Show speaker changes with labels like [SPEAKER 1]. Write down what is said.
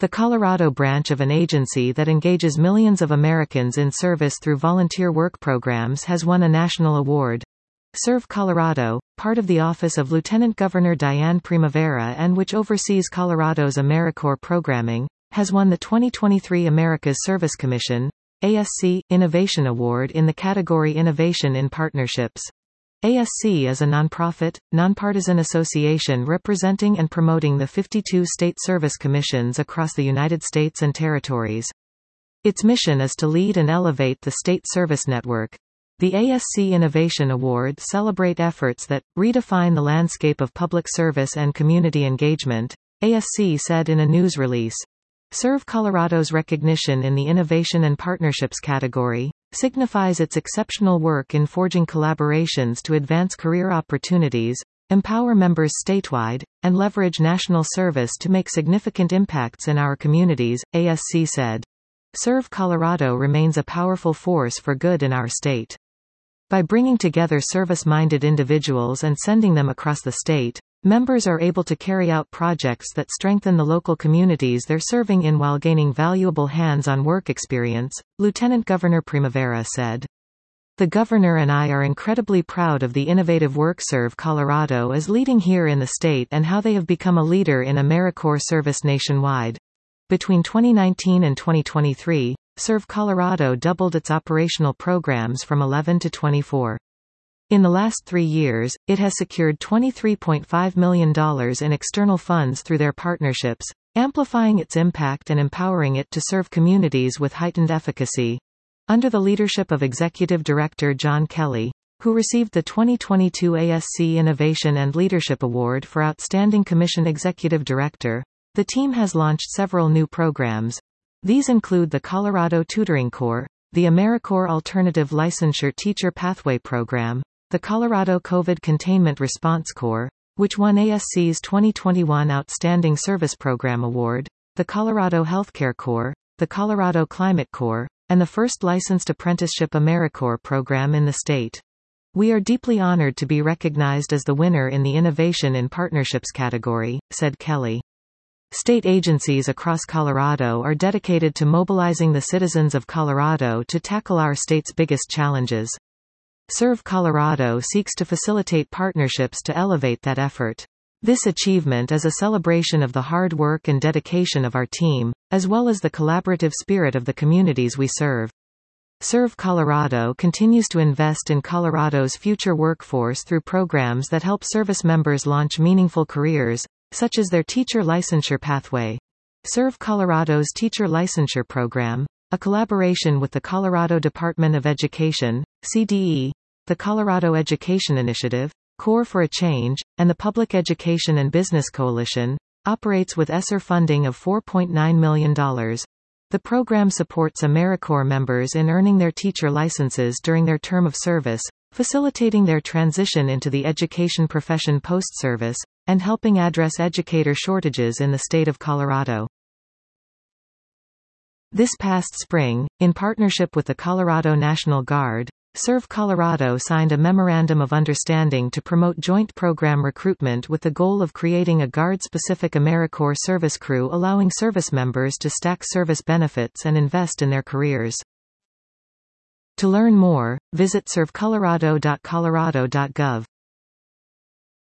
[SPEAKER 1] the Colorado branch of an agency that engages millions of Americans in service through volunteer work programs, has won a national award. Serve Colorado, part of the Office of Lieutenant Governor Diane Primavera and which oversees Colorado's AmeriCorps programming, has won the 2023 America's Service Commission (ASC) Innovation Award in the category Innovation in Partnerships. ASC is a nonprofit, nonpartisan association representing and promoting the 52 state service commissions across the United States and territories. Its mission is to lead and elevate the state service network. The ASC Innovation Awards celebrate efforts that redefine the landscape of public service and community engagement, ASC said in a news release. Serve Colorado's recognition in the Innovation and Partnerships category signifies its exceptional work in forging collaborations to advance career opportunities, empower members statewide, and leverage national service to make significant impacts in our communities, ASC said. Serve Colorado remains a powerful force for good in our state. By bringing together service-minded individuals and sending them across the state, members are able to carry out projects that strengthen the local communities they're serving in while gaining valuable hands-on work experience, Lieutenant Governor Primavera said. The governor and I are incredibly proud of the innovative work Serve Colorado is leading here in the state and how they have become a leader in AmeriCorps service nationwide. Between 2019 and 2023, Serve Colorado doubled its operational programs from 11 to 24. In the last 3 years, it has secured $23.5 million in external funds through their partnerships, amplifying its impact and empowering it to serve communities with heightened efficacy. Under the leadership of Executive Director John Kelly, who received the 2022 ASC Innovation and Leadership Award for Outstanding Commission Executive Director, the team has launched several new programs. These include the Colorado Tutoring Corps, the AmeriCorps Alternative Licensure Teacher Pathway Program, the Colorado COVID Containment Response Corps, which won ASC's 2021 Outstanding Service Program Award, the Colorado Healthcare Corps, the Colorado Climate Corps, and the first licensed apprenticeship AmeriCorps program in the state. We are deeply honored to be recognized as the winner in the Innovation in Partnerships category, said Kelly. State agencies across Colorado are dedicated to mobilizing the citizens of Colorado to tackle our state's biggest challenges. Serve Colorado seeks to facilitate partnerships to elevate that effort. This achievement is a celebration of the hard work and dedication of our team, as well as the collaborative spirit of the communities we serve. Serve Colorado continues to invest in Colorado's future workforce through programs that help service members launch meaningful careers, such as their Teacher Licensure Pathway. Serve Colorado's Teacher Licensure Program, a collaboration with the Colorado Department of Education, CDE, the Colorado Education Initiative, Core for a Change, and the Public Education and Business Coalition, operates with ESSER funding of $4.9 million. The program supports AmeriCorps members in earning their teacher licenses during their term of service, facilitating their transition into the education profession post-service, and helping address educator shortages in the state of Colorado. This past spring, in partnership with the Colorado National Guard, Serve Colorado signed a Memorandum of Understanding to promote joint program recruitment with the goal of creating a Guard-specific AmeriCorps service crew allowing service members to stack service benefits and invest in their careers. To learn more, visit servecolorado.colorado.gov.